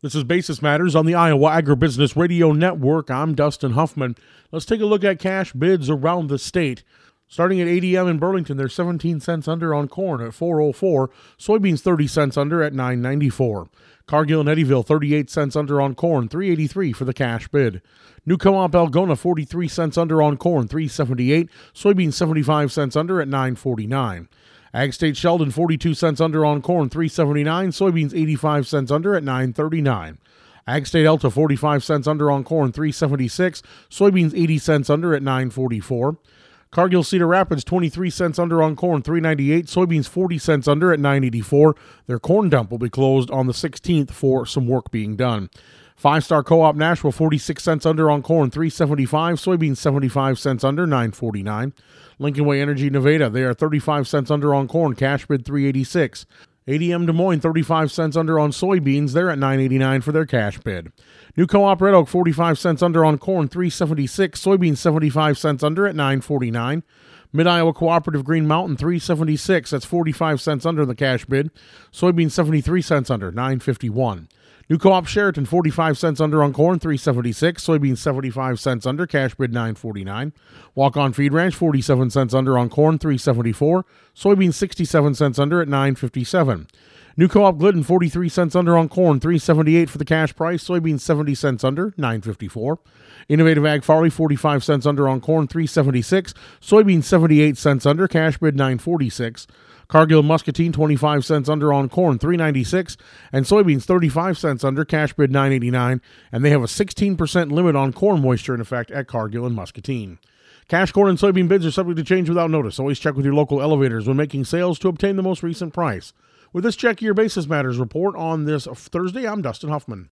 This is Basis Matters on the Iowa Agribusiness Radio Network. I'm Dustin Huffman. Let's take a look at cash bids around the state. Starting at ADM in Burlington, they're 17 cents under on corn at $4.04. Soybeans 30 cents under at $9.94. Cargill and Eddyville 38 cents under on corn, $3.83 for the cash bid. New Co-op Algona 43 cents under on corn, $3.78. Soybeans 75 cents under at $9.49. Ag State Sheldon 42 cents under on corn, $3.79. Soybeans 85 cents under at $9.39. Ag State Elta 45 cents under on corn, $3.76. Soybeans 80 cents under at $9.44. Cargill Cedar Rapids 23 cents under on corn, $3.98. Soybeans 40 cents under at $9.84. Their corn dump will be closed on the 16th for some work being done. Five Star Co-op Nashville 46 cents under on corn, $3.75. Soybeans 75 cents under, $9.49. Lincoln Way Energy Nevada, they are 35 cents under on corn, cash bid $3.86. ADM Des Moines 35 cents under on soybeans, they're at $9.89 for their cash bid. New Co-op Red Oak 45 cents under on corn, $3.76. Soybeans 75 cents under at $9.49. Mid-Iowa Cooperative Green Mountain $3.76, that's 45 cents under the cash bid. Soybeans 73 cents under, $9.51. New Co-op Sheraton 45 cents under on corn, $3.76. Soybeans 75 cents under, cash bid $9.49. Walk-On Feed Ranch 47 cents under on corn, $3.74. Soybeans 67 cents under at $9.57. New Co-op Glidden 43 cents under on corn, $3.78 for the cash price. Soybeans 70 cents under, $9.54. Innovative Ag Farley 45 cents under on corn, $3.76. Soybeans 78 cents under, cash bid $9.46. Cargill Muscatine 25 cents under on corn, $3.96, and soybeans 35 cents under, cash bid $9.89, and they have a 16% limit on corn moisture in effect at Cargill and Muscatine. Cash corn and soybean bids are subject to change without notice. Always check with your local elevators when making sales to obtain the most recent price. With this Check Your Basis Matters report on this Thursday, I'm Dustin Huffman.